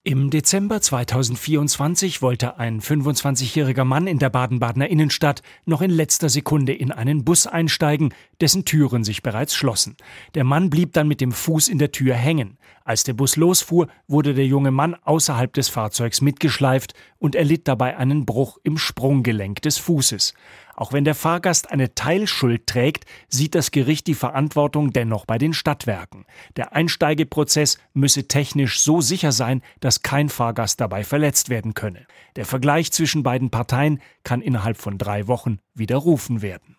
Im Dezember 2024 wollte ein 25-jähriger Mann in der Baden-Badener Innenstadt noch in letzter Sekunde in einen Bus einsteigen, dessen Türen sich bereits schlossen. Der Mann blieb dann mit dem Fuß in der Tür hängen. Als der Bus losfuhr, wurde der junge Mann außerhalb des Fahrzeugs mitgeschleift und erlitt dabei einen Bruch im Sprunggelenk des Fußes. Auch wenn der Fahrgast eine Teilschuld trägt, sieht das Gericht die Verantwortung dennoch bei den Stadtwerken. Der Einsteigeprozess müsse technisch so sicher sein, dass kein Fahrgast dabei verletzt werden könne. Der Vergleich zwischen beiden Parteien kann innerhalb von 3 Wochen widerrufen werden.